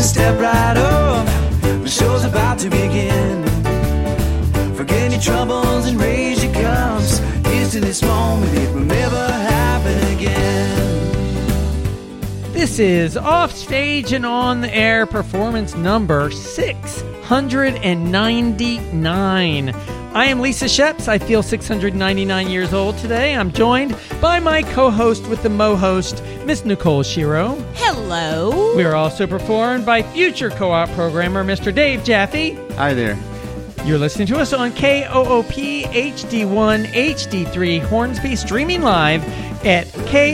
Step right up, the show's about to begin. Forget your troubles and raise your cups. Here's to this moment, it will never happen again. This is Offstage and On the Air performance number 699. I am Lisa Sheps. I feel 699 years old today. I'm joined by my co-host with the Mo-host, Miss Nicole Shiro. Hello. We are also performed by future co-op programmer, Mr. Dave Jaffe. Hi there. You're listening to us on KOOP HD1 HD3 Hornsby, streaming live at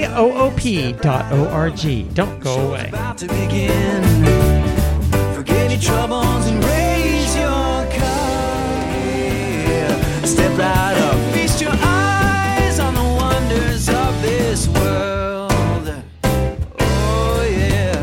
koop.org. Don't go away. About to begin. Forget your troubles and raise your cup. Yeah. Step right up, feast your eyes on the wonders of this world. Oh yeah.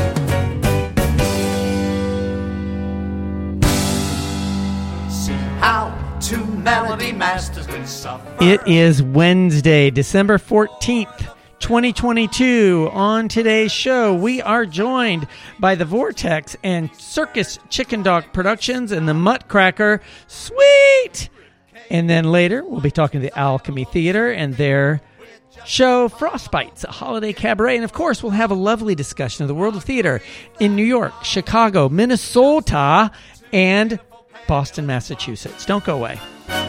See how two melody masters can suffer. It is Wednesday, December 14th, 2022. On today's show, we are joined by the Vortex and Circus Chicken Dog Productions and the Muttcracker. Sweet! And then later, we'll be talking to the Alchemy Theater and their show, Frostbites, a holiday cabaret. And of course, we'll have a lovely discussion of the world of theater in New York, Chicago, Minnesota, and Boston, Massachusetts. Don't go away.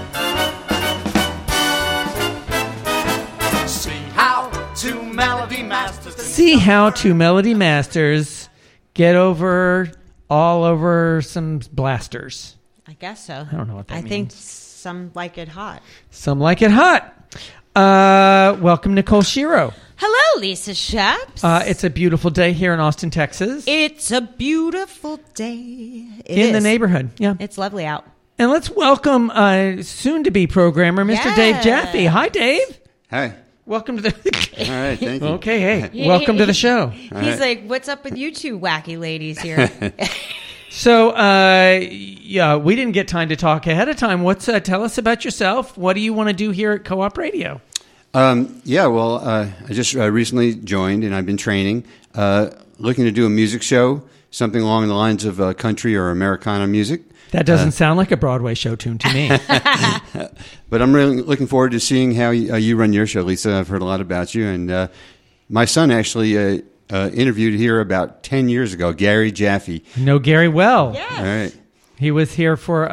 See how two Melody Masters get all over some blasters. I guess so. I don't know what that means. I think some like it hot. Some like it hot. Welcome, Nicole Shiro. Hello, Lisa Sheps. It's a beautiful day here in Austin, Texas. It's a beautiful day. In the neighborhood, yeah. It's lovely out. And let's welcome soon-to-be programmer, Mr. Dave Jaffe. Hi, Dave. Hi. Welcome to the... All right, thank you. Okay, hey. Welcome to the show. He's like, what's up with you two wacky ladies here? So, yeah, we didn't get time to talk ahead of time. Tell us about yourself. What do you want to do here at Co-op Radio? I just recently joined, and I've been training, looking to do a music show, something along the lines of country or Americana music. That doesn't sound like a Broadway show tune to me. But I'm really looking forward to seeing how you run your show, Lisa. I've heard a lot about you. And my son actually interviewed here about 10 years ago, Gary Jaffe. I know Gary well. Yes. All right. He was here for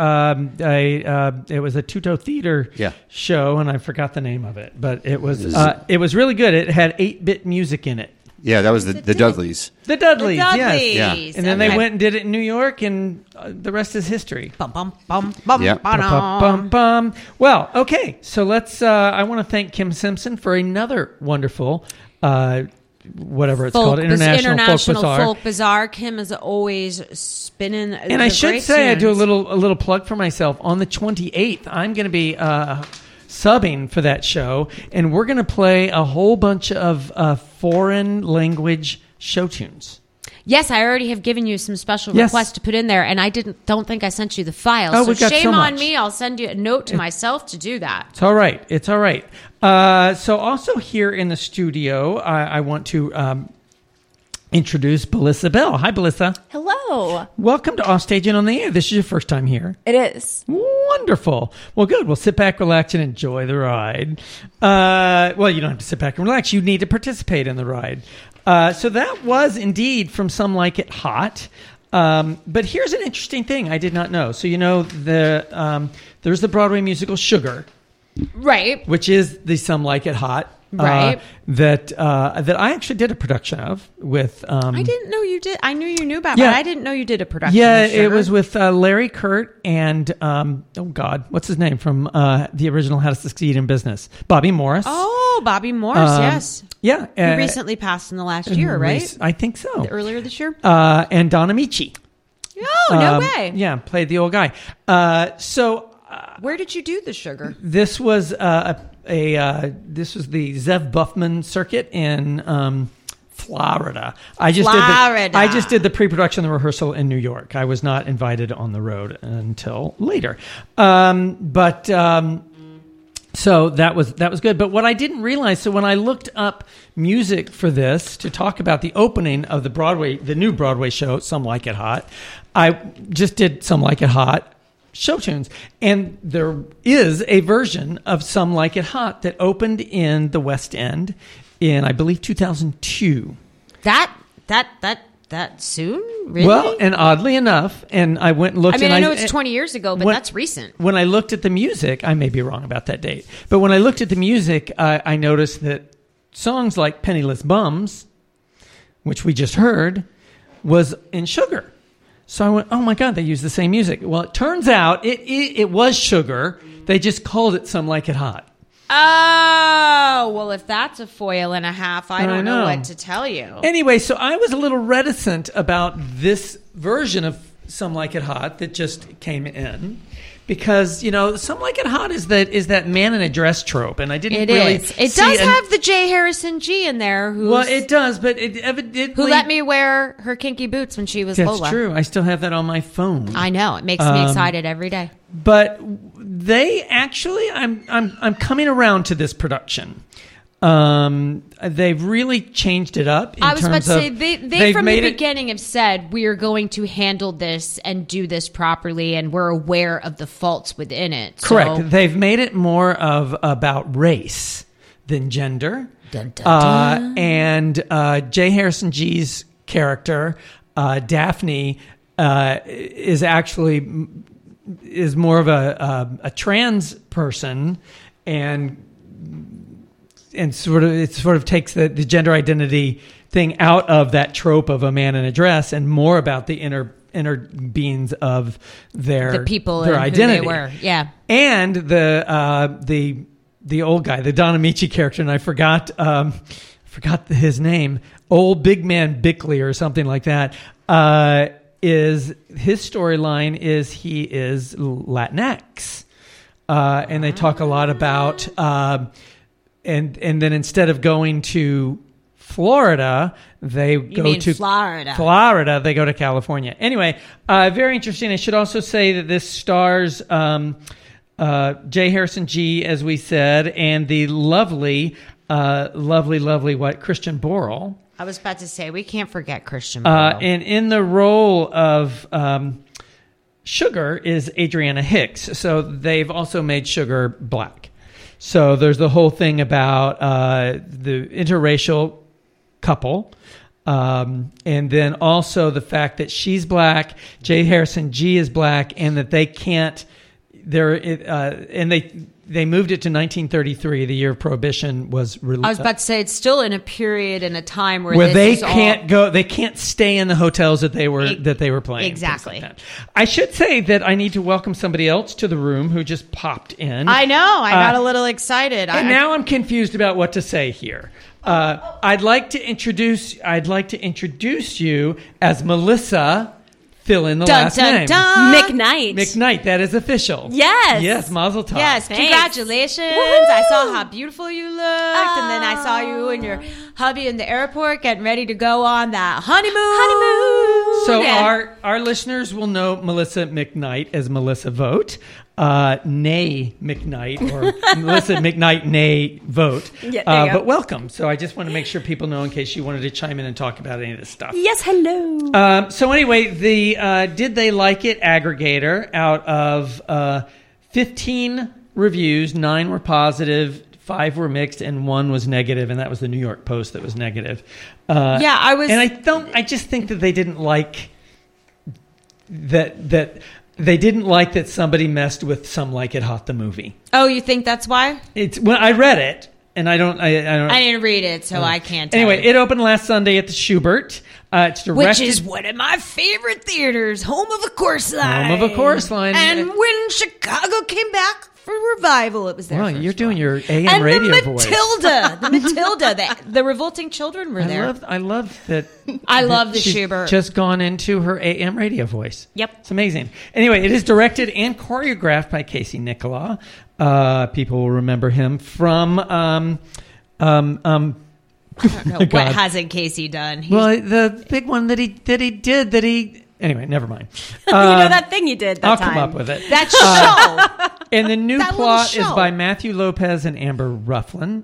it was a Tuto Theater show, and I forgot the name of it. But it was really good. It had 8-bit music in it. Yeah, that was the Dudleys. The Dudleys, yes. Yeah. And then they went and did it in New York, and the rest is history. Bum, bum, bum, bum, Yeah. bum, Bum, bum. Well, okay, so let's. I want to thank Kim Simpson for another wonderful, whatever it's called, International Folk Bazaar. Kim is always spinning. And I should say, I do a little plug for myself. On the 28th, I'm going to be subbing for that show, and we're going to play a whole bunch of foreign language show tunes. Yes, I already have given you some special requests to put in there, and I don't think I sent you the file. Oh, so we got shame so on much. me. I'll send you a note to myself to do that. It's all right. It's all right. So also here in the studio, I want to introduce Belissa Bell. Hi, Belissa. Hello. Welcome to Offstage and On the Air. This is your first time here. It is. Wonderful. Well, good. We'll sit back, relax, and enjoy the ride. Well, you don't have to sit back and relax. You need to participate in the ride. So that was indeed from Some Like It Hot. But here's an interesting thing I did not know. So, there's the Broadway musical Sugar. Right. Which is the Some Like It Hot. Right. That I actually did a production of with... I didn't know you did. I knew you knew about it, but I didn't know you did a production Yeah, of Sugar. it was with Larry Kurt and, oh God, what's his name from the original How to Succeed in Business? Bobby Morris. Oh, Bobby Morris, yes. Yeah. He recently passed in the last year, right? I think so. Earlier this year? And Don Amici. Oh, no way. Yeah, played the old guy. Where did you do the Sugar? This was this was the Zev Buffman circuit in Florida. I just did the pre-production, the rehearsal in New York. I was not invited on the road until later. So that was good. But what I didn't realize, so when I looked up music for this to talk about the opening of the new Broadway show, Some Like It Hot, I just did Some Like It Hot show tunes. And there is a version of Some Like It Hot that opened in the West End in, I believe, 2002. That soon? Really? Well, and oddly enough, and I went and looked. I know it's 20 years ago, but that's recent. When I looked at the music, I may be wrong about that date, but when I looked at the music, I noticed that songs like Penniless Bums, which we just heard, was in Sugar. So I went, oh my God, they used the same music. Well, it turns out it was Sugar. They just called it Some Like It Hot. Oh, well, if that's a foil and a half, I don't know what to tell you. Anyway, so I was a little reticent about this version of Some Like It Hot that just came in because, Some Like It Hot is that man in a dress trope, and I didn't really It does have the J. Harrison G in there. Well, it does, but it evidently... Who let me wear her kinky boots when she was Lola. That's true. I still have that on my phone. I know. It makes me excited every day. But they actually, I'm coming around to this production. They've really changed it up. I was about to say they from the beginning have said we are going to handle this and do this properly, and we're aware of the faults within it. Correct. So. They've made it more of about race than gender. Dun, dun, dun. And J. Harrison G's character, Daphne, is more of a trans person, and sort of takes the gender identity thing out of that trope of a man in a dress and more about the inner beings of the people, their identity. Who they were. Yeah, and the old guy, the Don Amici character, and I forgot his name, old big man Bickley or something like that. Is his storyline is he is Latinx, and they talk a lot about and then instead of going to Florida, they go to Florida. They go to California. Anyway, very interesting. I should also say that this stars J. Harrison G, as we said, and the lovely Christian Borle. I was about to say, we can't forget Christian Borle. And in the role of Sugar is Adriana Hicks. So they've also made Sugar black. So there's the whole thing about the interracial couple. And then also the fact that she's black, J. Harrison G is black, and that they can't... They moved it to 1933, the year of Prohibition was released. I was about to say it's still in a period and a time where they can't go. They can't stay in the hotels that they were playing. Exactly. Like I should say that I need to welcome somebody else to the room who just popped in. I know. I got a little excited. And now I'm confused about what to say here. I'd like to introduce you as Melissa. Fill in the last name. McKnight. McKnight, that is official. Yes. Mazel tov. Yes, thanks. Congratulations. Woo-hoo. I saw how beautiful you looked, and then I saw you and your hubby in the airport getting ready to go on that honeymoon. So our listeners will know Melissa McKnight as Melissa Vote, nay McKnight, or Melissa McKnight, nay Vote. Yeah, there you go. But welcome. So I just want to make sure people know in case you wanted to chime in and talk about any of this stuff. Yes, hello. So anyway, the Did They Like It aggregator, out of 15 reviews, 9 were positive, 5 were mixed, and 1 was negative, and that was the New York Post that was negative. I just think that they didn't like that they didn't like that somebody messed with Some Like It Hot, the movie. Oh, you think that's why? I read it, and I didn't read it, so I can't tell Anyway, you. it opened last Sunday at the Schubert. It's directed, which is one of my favorite theaters, home of a chorus line. Home of a chorus line. And when Chicago came back for revival, it was there. Wow, you're doing your AM radio voice. The Matilda, the Revolting Children were there. I love that. I love the she's Schubert. Just gone into her AM radio voice. Yep. It's amazing. Anyway, it is directed and choreographed by Casey Nicholaw. People will remember him from I don't know. What hasn't Casey done? The big one that he did. Anyway, never mind. You know that thing you did that I'll time. come up with it. That show. And the new That little plot is show. by Matthew Lopez and Amber Ruffin.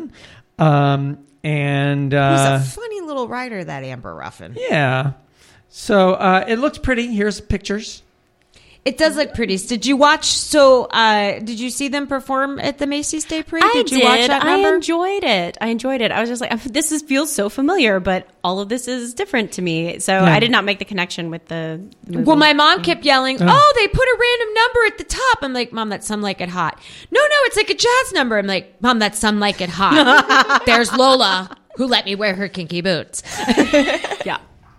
And Who's a funny little writer, that Amber Ruffin. yeah. So it looks pretty. Here's pictures. It does look pretty. Did you watch? So, did you see them perform at the Macy's Day Parade? I Did you watch that I number? enjoyed it. I was just like, feels so familiar, but all of this is different to me. So Yeah. I did not make the connection with the movie. Well, my mom kept yelling, "Oh, they put a random number at the top." I'm like, "Mom, that's Some Like It Hot." No, it's like a jazz number. I'm like, "Mom, that's Some Like It Hot." There's Lola, who let me wear her kinky boots. yeah.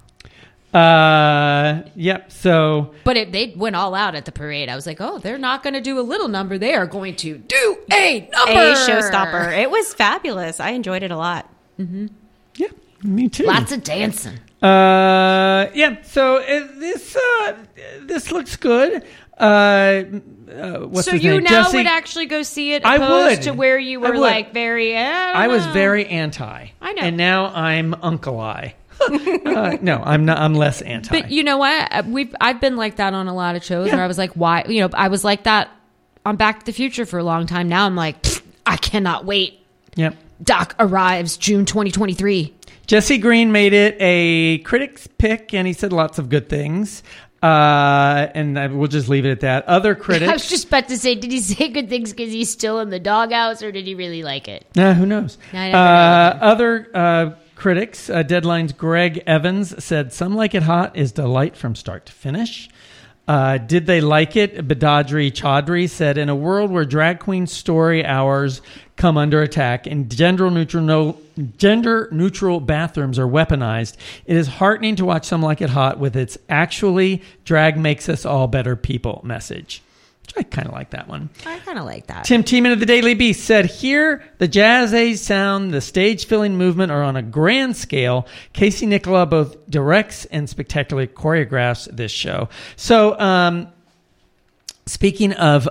Yep. So But they went all out at the parade. I was like, "Oh, they're not going to do a little number. They are going to do a number, A showstopper. It was fabulous. I enjoyed it a lot. yeah, me too. Lots of dancing." Yeah. So this looks good. What's So his you name? now Jesse, would actually go see it, I opposed would. to where you I were would. like very. I was very anti. I know. And now I'm Uncle I. No, I'm not. I'm less anti. But you know what? I've been like that on a lot of shows Yeah. where I was like, why? You know, I was like that on Back to the Future for a long time. Now I'm like, I cannot wait. Yep. Doc arrives June 2023. Jesse Green made it a critic's pick, and he said lots of good things. And we'll just leave it at that. Other critics. I was just about to say, did he say good things because he's still in the doghouse, or did he really like it? Who knows? I never know. Other critics, Deadline's Greg Evans said, "Some Like It Hot is delight from start to finish." Did they like it? Badadri Chaudhry said, "In a world where drag queen story hours come under attack and gender neutral bathrooms are weaponized, it is heartening to watch Some Like It Hot with its actually drag makes us all better people message." I kind of like that one. I kind of like that. Tim Tiemann of the Daily Beast said, "Here, the jazz age sound, the stage-filling movement are on a grand scale. Casey Nicola both directs and spectacularly choreographs this show." So, speaking of...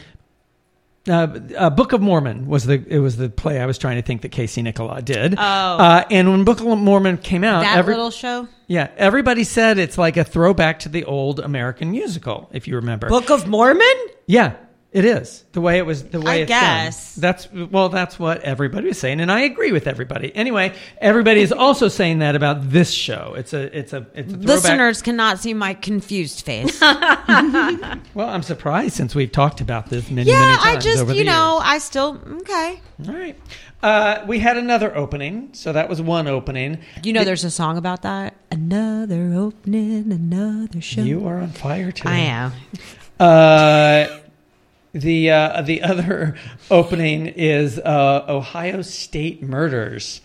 Book of Mormon was the play I was trying to think that Casey Nicola did. Oh. And when Book of Mormon came out... That little show? Yeah, everybody said it's like a throwback to the old American musical, if you remember. Book of Mormon? Yeah, it is. The way it was, the way I it's guess. done. That's what everybody was saying, and I agree with everybody. Anyway, everybody is also saying that about this show. It's a throwback. Listeners cannot see my confused face. Well, I'm surprised since we've talked about this many Yeah, times I just, over the you know, years. I still, okay. All right. We had another opening, so that was one opening. You know, there's a song about that. Another opening, another show. You are on fire today. I am. The other opening is Ohio State Murders.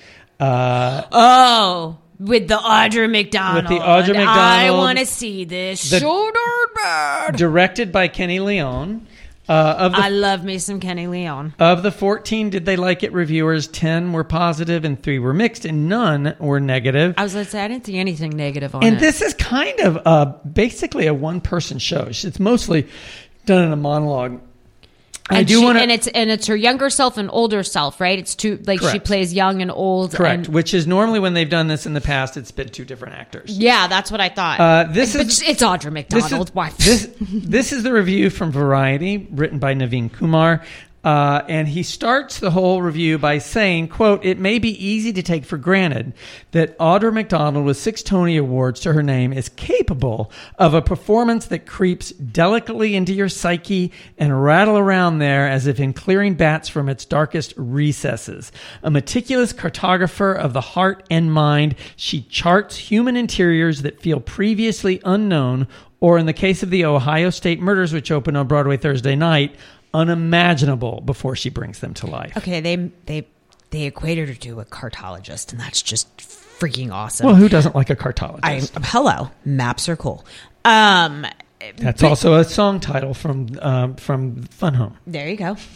With the Audra McDonald. With the Audra McDonald. I want to see this. The- So darn bad. Directed by Kenny Leon. I love me some Kenny Leon. Of the 14 Did They Like It reviewers, 10 were positive and 3 were mixed, and none were negative. I was going to say, I didn't see anything negative on And it. this is kind of basically a one-person show. It's mostly done in a monologue. And it's her younger self and older self, right? It's two, like she Correct. plays young and old. Correct, and- which is normally when they've done this in the past, it's been 2 different actors. yeah, that's what I thought. This But is it's Audra McDonald. Why? This is the review from Variety, written by Naveen Kumar. And he starts the whole review by saying, quote, "It may be easy to take for granted that Audra McDonald with 6 Tony Awards to her name is capable of a performance that creeps delicately into your psyche and rattle around there as if in clearing bats from its darkest recesses. A meticulous cartographer of the heart and mind, she charts human interiors that feel previously unknown, or in the case of the Ohio State Murders, which opened on Broadway Thursday night, unimaginable before she brings them to life." Okay, they equated her to a cartologist, and that's just freaking awesome. Well, who doesn't like a cartologist? Hello, maps are cool. That's also a song title from Fun Home. There you go.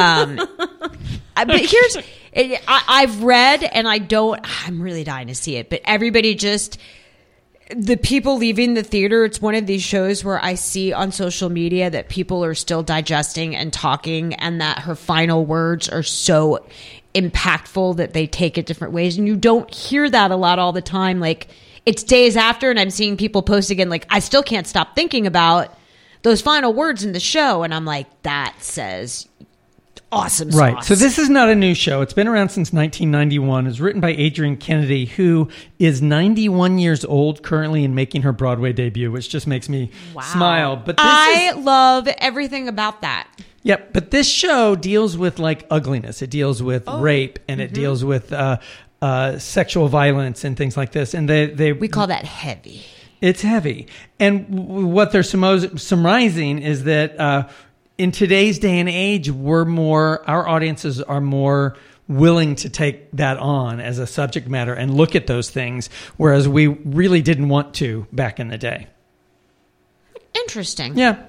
But I've read, and I'm really dying to see it, but everybody just, the people leaving the theater, it's one of these shows where I see on social media that people are still digesting and talking, and that her final words are so impactful that they take it different ways. And you don't hear that a lot all the time. Like, it's days after, and I'm seeing people post again, like, I still can't stop thinking about those final words in the show, and I'm like, that says awesome sauce. Right. So this is not a new show. It's been around since 1991. It's written by Adrienne Kennedy, who is 91 years old currently and making her Broadway debut, which just makes me smile. But I love everything about that. Yep. But this show deals with like ugliness. It deals with rape, and it deals with sexual violence and things like this. And We call that heavy. It's heavy. And what they're summarizing is that in today's day and age, our audiences are more willing to take that on as a subject matter and look at those things, whereas we really didn't want to back in the day. Interesting. Yeah.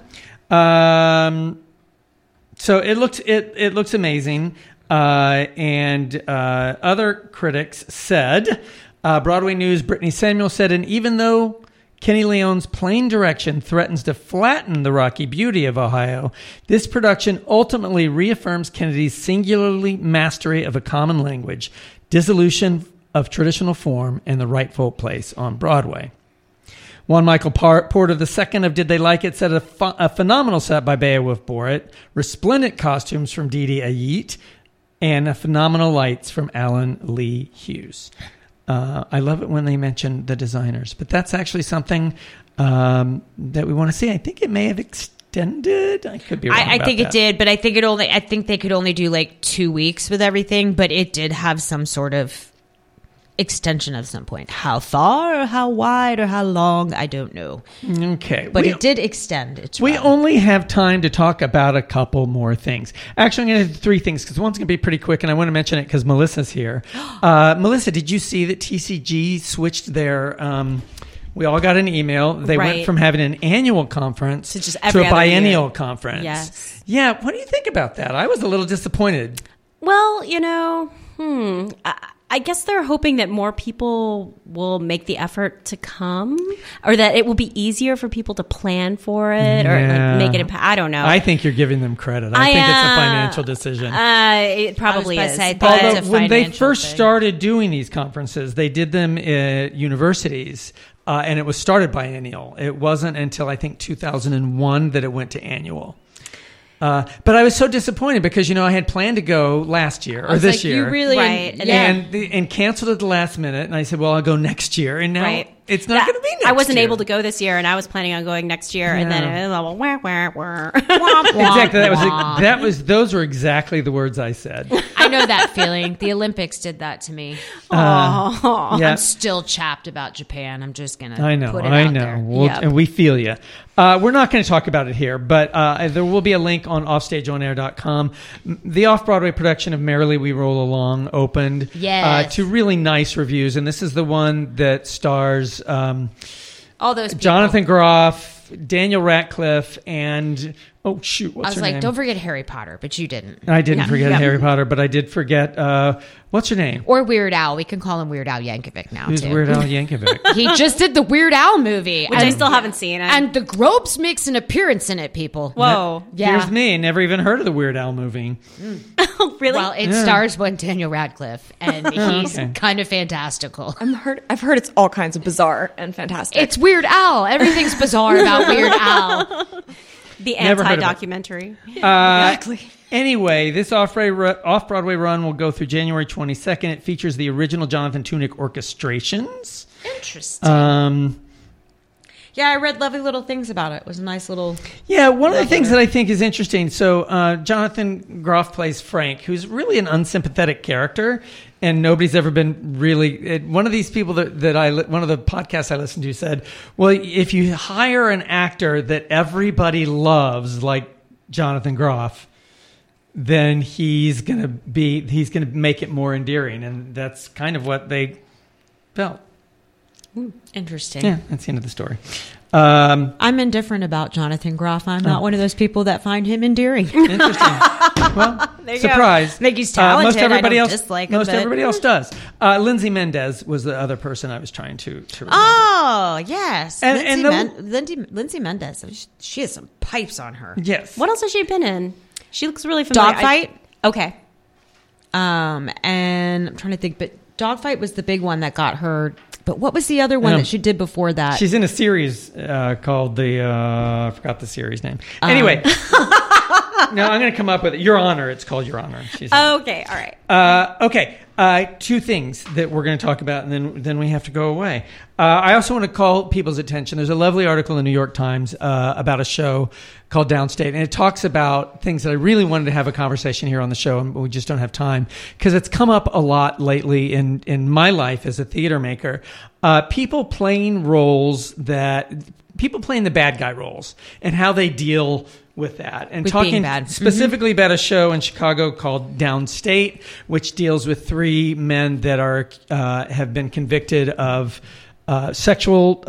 So it looks amazing. And other critics said, Broadway News' Brittany Samuel said, and even though Kenny Leon's plain direction threatens to flatten the rocky beauty of Ohio, this production ultimately reaffirms Kennedy's singularly mastery of a common language, dissolution of traditional form, and the rightful place on Broadway. Juan Michael Porter II of Did They Like It said a phenomenal set by Beowulf Borat, resplendent costumes from Didi Ayit, and phenomenal lights from Alan Lee Hughes. I love it when they mention the designers, but that's actually something that we want to see. I think it may have extended. I could be wrong. I think that. it did, but I think they could only do like 2 weeks with everything, but it did have some sort of extension at some point. How far or how wide or how long, I don't know. Okay. But it did extend its We run. only have time to talk about a couple more things. Actually, I'm going to do 3 things because one's going to be pretty quick, and I want to mention it because Melissa's here. Melissa, did you see that TCG switched their... we all got an email. They went Right. from having an annual conference To just to every a other biennial year. conference. Yes. Yeah, what do you think about that? I was a little disappointed. Well, I guess they're hoping that more people will make the effort to come, or that it will be easier for people to plan for it, or Yeah. like make it. I don't know. I think you're giving them credit. I think it's a financial decision. It probably I was is. about to say, I think but- it's Although a when they financial first thing. started doing these conferences, they did them at universities, and it was started biennial. It wasn't until I think 2001 that it went to annual. But I was so disappointed because I had planned to go last year or this year, You really, Right. and canceled at the last minute. And I said, "Well, I'll go next year." And now Right. it's not going to be next. I wasn't year. able to go this year, and I was planning on going next year, and then Yeah. it was wah, wah, wah. Exactly. Those were exactly the words I said. I know that feeling. The Olympics did that to me. Yeah. I'm still chapped about Japan. I'm just gonna I know, put it out there. Yep. And we feel you. We're not going to talk about it here, but there will be a link on offstageonair.com. The off-Broadway production of Merrily We Roll Along opened Yes. to really nice reviews, and this is the one that stars All those people. Jonathan Groff, Daniel Radcliffe, and what's I her was name? like, don't forget Harry Potter, but you didn't. I didn't forget Yeah. Harry Potter, but I did forget what's her name? Or Weird Al. We can call him Weird Al Yankovic now, Who's too. Weird Al Yankovic? He just did the Weird Al movie. Which I still haven't seen. And the Gropes makes an appearance in it, people. Whoa. Yeah. Here's me, never even heard of the Weird Al movie. Oh, really? Well, it stars one Daniel Radcliffe, and he's okay. kind of fantastical. I've heard it's all kinds of bizarre and fantastic. It's Weird Al. Everything's bizarre about Weird Al. The Never heard of it. anti-documentary. exactly. Anyway, this off-Broadway run will go through January 22nd. It features the original Jonathan Tunick orchestrations. Interesting. Yeah, I read lovely little things about it. It was a nice little... Yeah, one of the things that I think is interesting, so Jonathan Groff plays Frank, who's really an unsympathetic character, and nobody's ever been really... One of these people one of the podcasts I listened to said, well, if you hire an actor that everybody loves, like Jonathan Groff, then he's gonna make it more endearing, and that's kind of what they felt. Interesting. Yeah, that's the end of the story. I'm indifferent about Jonathan Groff. I'm not one of those people that find him endearing. Interesting. Well, There you go. surprise. Think he's talented. Most everybody I don't else, dislike him, most but- everybody else does. Lindsay Mendez was the other person I was trying to remember. Oh, yes. And Lindsay Mendez. She has some pipes on her. Yes. What else has she been in? She looks really familiar. Dogfight? Okay. And I'm trying to think, but Dogfight was the big one that got her But what was the other one that she did before that? She's in a series called I forgot the series name. Anyway, no, I'm going to come up with it. Your Honor. It's called Your Honor. She's Okay, all right. okay. Two things that we're going to talk about, and then we have to go away. I also want to call people's attention. There's a lovely article in the New York Times about a show called Downstate, and it talks about things that I really wanted to have a conversation here on the show, and we just don't have time because it's come up a lot lately in my life as a theater maker. People playing the bad guy roles and how they deal with that, and With talking being bad. specifically about a show in Chicago called Downstate, which deals with three men that are have been convicted of sexual.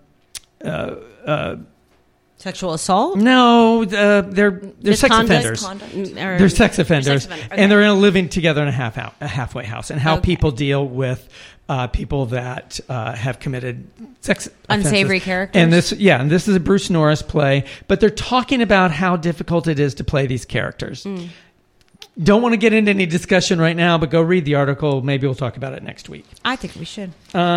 Sexual assault? No, they're sex offenders. They're sex offenders, Okay. and they're living together in a halfway house, and how people deal with people that have committed sex Unsavory offenses. characters? And this is a Bruce Norris play, but they're talking about how difficult it is to play these characters. Don't want to get into any discussion right now, but go read the article. Maybe we'll talk about it next week. I think we should.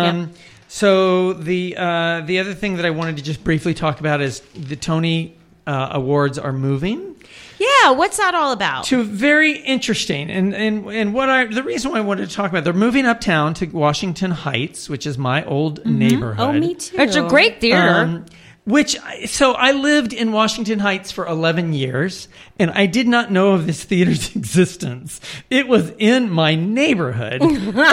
So the other thing that I wanted to just briefly talk about is the Tony Awards are moving. Yeah, what's that all about? To very interesting, and the reason why I wanted to talk about, they're moving uptown to Washington Heights, which is my old neighborhood. Oh, me too. It's a great theater. So I lived in Washington Heights for 11 years, and I did not know of this theater's existence. It was in my neighborhood.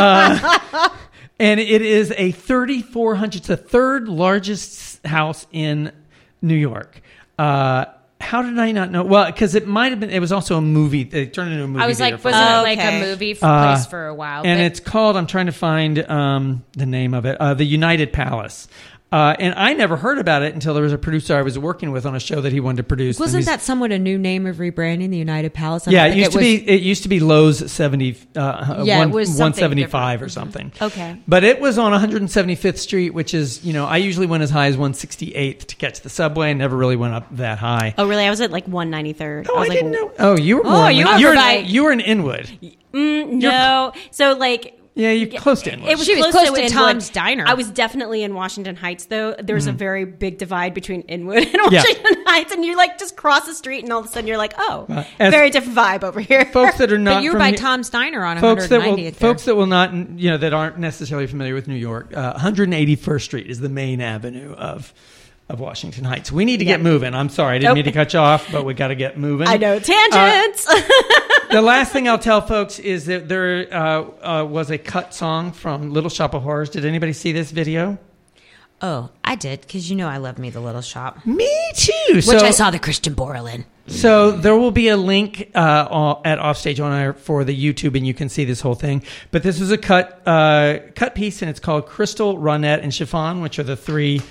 And it is a 3,400. It's the third largest house in New York. How did I not know? Well, because it might have been. It was also a movie. They turned into a movie. I was theater like, for wasn't a while. it like a movie place for a while? And but- it's called. I'm trying to find the name of it. The United Palace. And I never heard about it until there was a producer I was working with on a show that he wanted to produce. Wasn't that somewhat a new name of rebranding, the United Palace? I Yeah, don't it think used to be Lowe's 70. It was something 175 different. or something. Okay. But it was on 175th Street, which is, I usually went as high as 168th to catch the subway, and never really went up that high. Oh, really? I was at like 193rd. Oh, I was I like, didn't know. Oh, you were Oh, more. you you're, were by- you were in Inwood. no. So like. Yeah, you're close to Inwood. It was She was close, close to to Inwood. Tom's Diner. I was definitely in Washington Heights, though. There's a very big divide between Inwood and Yeah. Washington Heights, and you like just cross the street, and all of a sudden you're like, oh, as- very different vibe over here. folks that are not But you were from by here- Tom's Diner on folks that 190th. that will not, that aren't necessarily familiar with New York. 181st Street is the main avenue of Washington Heights. We need to get moving. I'm sorry, I didn't mean to cut you off, but we got to get moving. I know tangents. The last thing I'll tell folks is that there was a cut song from Little Shop of Horrors. Did anybody see this video? Oh, I did, because I love Me, the Little Shop. Me too. Which I saw the Christian Borle in. So there will be a link at Offstage on Air for the YouTube, and you can see this whole thing. But this is a cut piece, and it's called Crystal, Ronette, and Chiffon, which are the three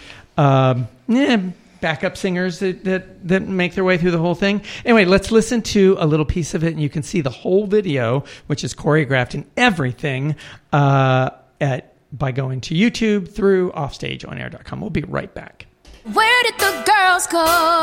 backup singers that make their way through the whole thing. Anyway, let's listen to a little piece of it, and you can see the whole video, which is choreographed and everything by going to YouTube through offstageonair.com. We'll be right back. Where did the girls go?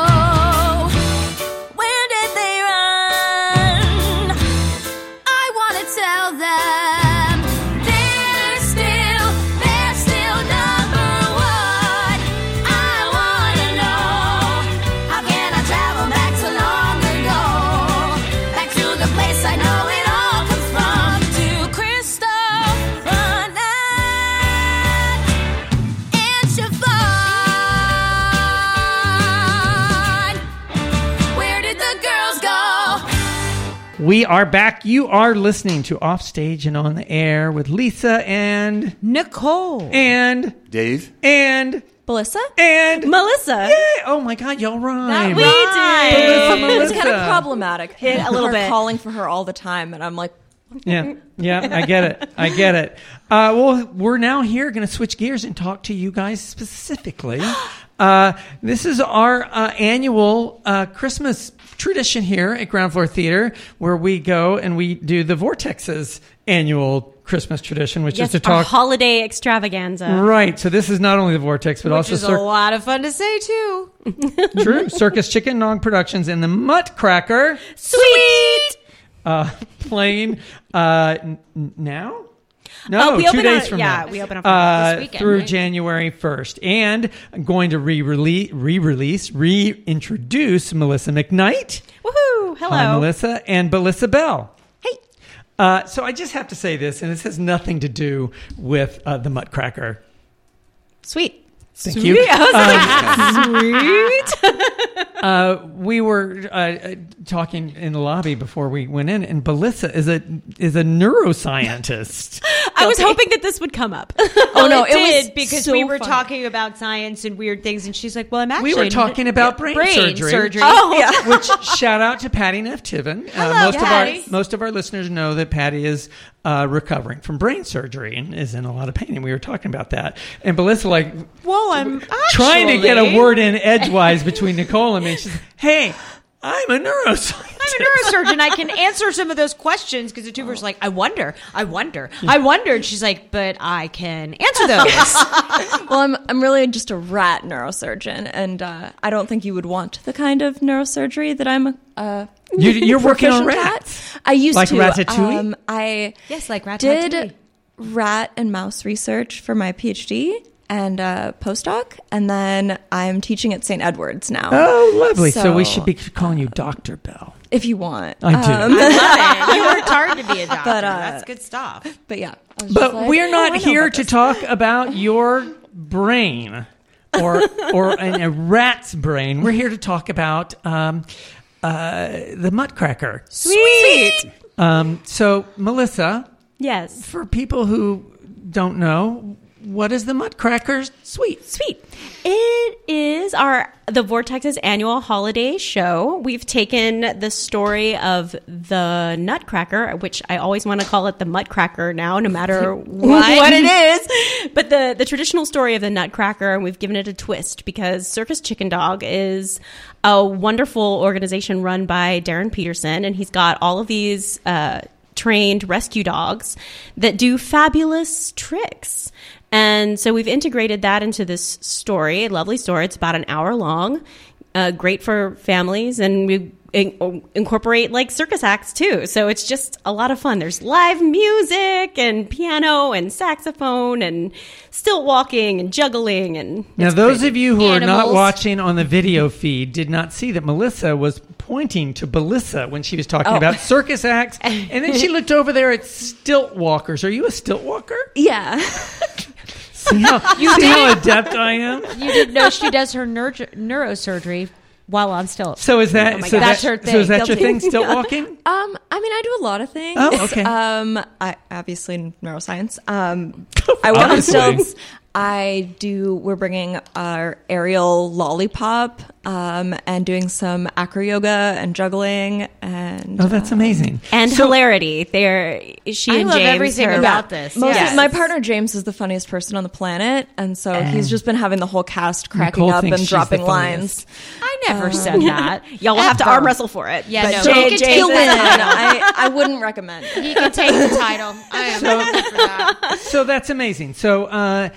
Where did they run? I want to tell them they're still number one. I want to know, how can I travel back to long ago? Back to the place I know it all comes from. To Crystal, Ronette, and Chiffon. Where did the girls go? We are back. You are listening to Offstage and On the Air with Lisa and Nicole. and Dave? and Melissa? and Melissa. Yay! Oh my God, y'all rhyme. We did. Melissa. It's kind of problematic. A little Her bit. calling for her all the time, and I'm like, Yeah, I get it. Well, we're now here going to switch gears and talk to you guys specifically. This is our annual Christmas tradition here at Ground Floor Theater, where we go and we do the Vortex's annual Christmas tradition, which Yes, is to our talk. holiday extravaganza. Right. So this is not only the Vortex, but Which also is a lot of fun to say, too. True. Circus Chicken Nog Productions and the Muttcracker Sweet. playing now. No, we 2 open days on- from yeah, now. we open on this weekend, through right? January 1st. And I'm going to reintroduce Melissa McKnight. Woohoo! Hello. Hi, Melissa. And Belissa Bell. Hey. So I just have to say this, and this has nothing to do with the Muttcracker. Sweet. Thank you. We were talking in the lobby before we went in, and Belissa is a neuroscientist. I was hoping that this would come up. Oh no, it was did because so we were funny. talking about science and weird things, and she's like, "Well, I'm actually." We were talking about brain surgery. Oh, Which shout out to Patty Neff Tiven. Patty. Most of our listeners know that Patty is recovering from brain surgery and is in a lot of pain. And we were talking about that. And Belissa, like, Well, I'm trying to get a actually- word in edgewise between Nicole and me. She's like, "Hey, I'm a neuroscientist." I'm a neurosurgeon. I can answer some of those questions because the two were like, I wonder. And she's like, but I can answer those. Well, I'm really just a rat neurosurgeon, and I don't think you would want the kind of neurosurgery that I'm. You're working on proficient rats? at. I used Like to. Ratatouille? I Yes, like Ratatouille. did rat and mouse research for my PhD and postdoc, and then I'm teaching at St. Edward's now. Oh, lovely. So we So- should be calling you Dr. Bell. If you want, I do. I love it. You worked hard to be a doctor. But, That's good stuff. but yeah. I was just But like, we're oh, not I know here about to this. talk about your brain or a rat's brain. We're here to talk about the Muttcracker. sweet. So, Melissa, Yes. for people who don't know, what is the Muttcracker Sweet? Sweet. It is the Vortex's annual holiday show. We've taken the story of the Nutcracker, which I always want to call it the Muttcracker now, no matter what it is. But the traditional story of the Nutcracker, and we've given it a twist because Circus Chicken Dog is a wonderful organization run by Darren Peterson, and he's got all of these trained rescue dogs that do fabulous tricks. And so we've integrated that into this story, a lovely story. It's about an hour long, great for families, and we incorporate like circus acts too. So it's just a lot of fun. There's live music and piano and saxophone and stilt walking and juggling. And Now, it's those crazy. of you who are not Animals. watching on the video feed did not see that Melissa was pointing to Belissa when she was talking about circus acts, and then she looked over there at stilt walkers. Are you a stilt walker? Yeah. See how adept I am? You didn't know she does her neurosurgery while on stilts. So is that so That's that, her So is thing. that your thing? Stilt walking? I mean, I do a lot of things. Oh, okay. I obviously neuroscience. I work on Obviously. stilts. We're bringing our aerial lollipop, and doing some acro yoga and juggling and. Oh, that's amazing. And So- hilarity. She I and love James. everything her- about this. Most Yes. of, my partner James is the funniest person on the planet, and so he's just been having the whole cast cracking Nicole up thinks and she's dropping the lines. I never said that. Y'all will have to Ever. arm wrestle for it. Yeah, But no. Jay- He can Jay- take He'll the win. title. I wouldn't recommend it. He can take the title. I am looking for that. So that's amazing. So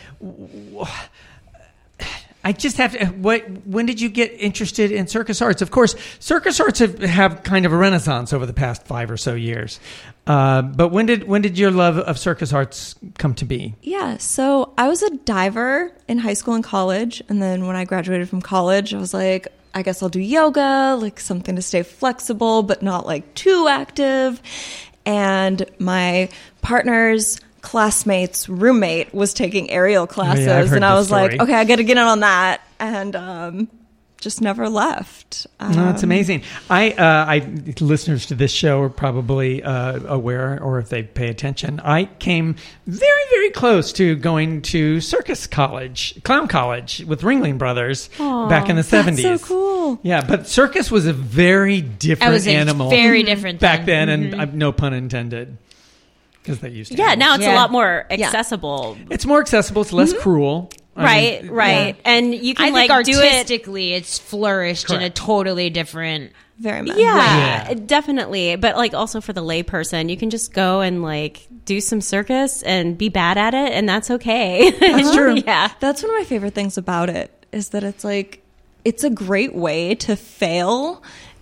I just have to. When did you get interested in circus arts? Of course, circus arts have kind of a renaissance over the past 5 or so years. But when did your love of circus arts come to be? Yeah, so I was a diver in high school and college, and then when I graduated from college, I was like, I guess I'll do yoga, like something to stay flexible but not like too active. And my partner's classmate's roommate was taking aerial classes, I've heard and I this was story. like, okay, I got to get in on that, and just never left. No, that's amazing. I listeners to this show are probably aware, or if they pay attention, I came very, very close to going to clown college with Ringling Brothers back in the 70s. so cool. Yeah, but circus was a very different That was a animal very different back thing. then, and no pun intended, because they used to. Yeah, now it's a Yeah. lot more accessible. It's more accessible. It's less cruel. I mean, Right. And you can I think like do it. artistically, it's flourished in a Correct. totally different. Very much. Yeah, definitely. But like also for the layperson, you can just go and like do some circus and be bad at it, and that's okay. That's true. Yeah. That's one of my favorite things about it is that it's like it's a great way to fail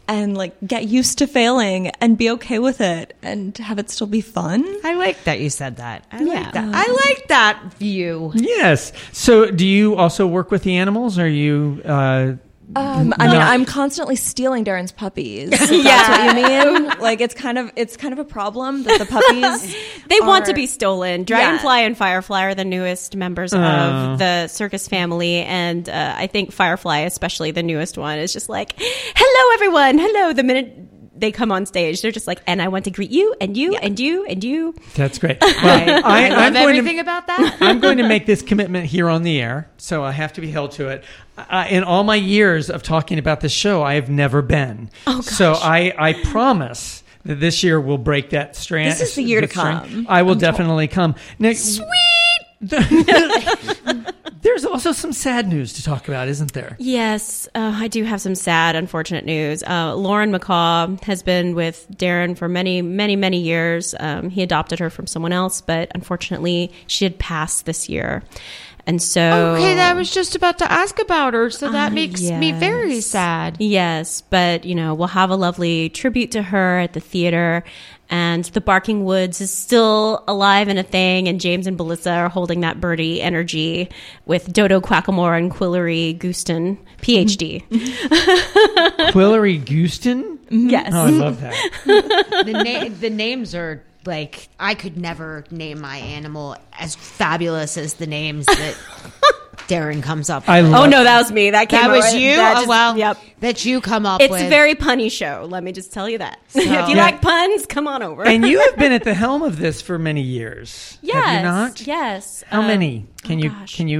and like get used to failing and be okay with it and have it still be fun. I like that you said that. I like that. I like that view. Yes. So, do you also work with the animals? Are you? I mean, I'm constantly stealing Darren's puppies. If Yeah. that's what you mean. Like it's kind of a problem that the puppies They want to are- be stolen. Dragonfly and Firefly are the newest members of the circus family, and I think Firefly, especially the newest one, is just like, "Hello, everyone! Hello!" The minute they come on stage, they're just like, "And I want to greet you, and you, and you, and you." That's great. I love I'm going everything to, about that. I'm going to make this commitment here on the air, so I have to be held to it. In all my years of talking about this show, I have never been. Oh, gosh. So I promise that this year we'll break that strand. This is the year to strand. come. I will definitely come. Now, there's also some sad news to talk about, isn't there? Yes, I do have some sad, unfortunate news. Lauren McCaw has been with Darren for many, many, many years. He adopted her from someone else, but unfortunately, she had passed this year. And so... Okay, I was just about to ask about her, so that makes me very yes. sad. Yes, but, we'll have a lovely tribute to her at the theater. And the Barking Woods is still alive and a thing. And James and Belissa are holding that birdie energy with Dodo Quacklemore and Quillery Gooston, PhD. Quillery Gooston? Yes. Oh, I love that. The names are like, I could never name my animal as fabulous as the names that Darren comes up with. I love Oh, no, that was me. That came That was over- you? that Oh, just- well, Yep. that you come up It's with. a very punny show. Let me just tell you that. if you Yeah. like puns, come on over. And you have been at the helm of this for many years. yes, Have you not? yes. How many? Can you gosh. can you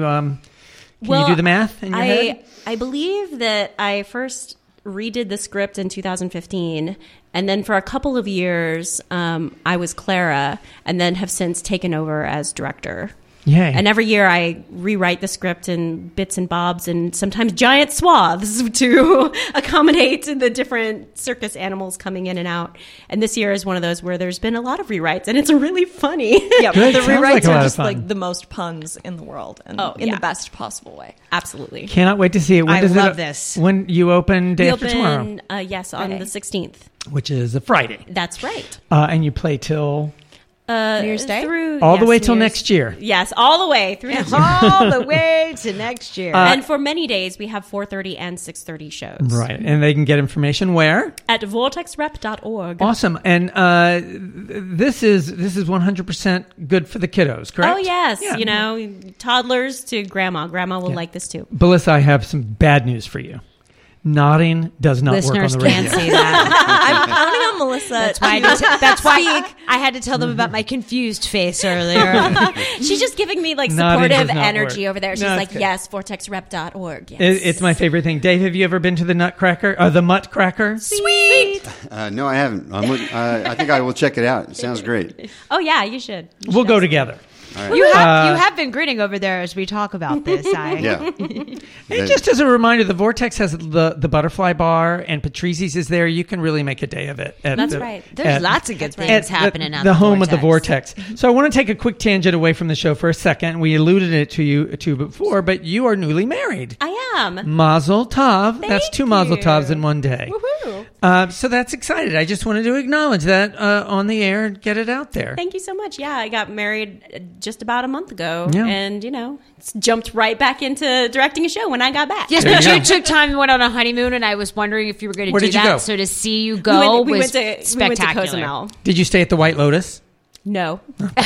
do the math in your head? I believe that I first redid the script in 2015, and then for a couple of years, I was Clara, and then have since taken over as director. Yay. And every year I rewrite the script in bits and bobs and sometimes giant swaths to accommodate the different circus animals coming in and out. And this year is one of those where there's been a lot of rewrites, and it's really funny. Yeah, Good. the Sounds rewrites like a lot are of just fun. like the most puns in the world and Oh, in yeah. the best possible way. Absolutely. Cannot wait to see it. When I does love it, this. When you open day We after tomorrow, open, yes, on Friday. the 16th. which is a Friday, That's right. and you play till New Year's Day? all the way New till Year's- next year. Yes, all the way through next year. all the way to next year. And for many days, we have 4:30 and 6:30 shows. Right, and they can get information where? At vortexrep.org. Awesome, and this is 100% good for the kiddos, correct? Oh, yes. Yeah. Toddlers to grandma. Grandma will like this too. Belissa, I have some bad news for you. Nodding does not Listeners work on the radio. can't see that. I'm counting on Melissa. That's why I had to tell them about my confused face earlier. She's just giving me like Nodding supportive does not energy work. over there. She's No, it's like, good. yes, vortexrep.org. Yes. It's my favorite thing. Dave, have you ever been to the Nutcracker? The Muttcracker? Sweet. No, I haven't. I think I will check it out. It sounds great. Oh, yeah, you should. We'll go together. You have been grinning over there as we talk about this. Yeah. And just as a reminder, the Vortex has the butterfly bar, and Patrizi's is there. You can really make a day of it. That's right. There's lots of good things at happening the, on the home of the Vortex. Vortex. So I want to take a quick tangent away from the show for a second. We alluded it to you before, but you are newly married. I am. Mazel tov. That's Thank 2 mazel you. tovs in one day. Woohoo. So that's excited. I just wanted to acknowledge that on the air and get it out there. Thank you so much. Yeah, I got married just about a month ago, Yeah. and jumped right back into directing a show when I got back. Yes, There but you you go. took time and went on a honeymoon, and I was wondering if you were going to Where do did you that. go? So to see you go was spectacular. Cozumel. Did you stay at the White Lotus? No,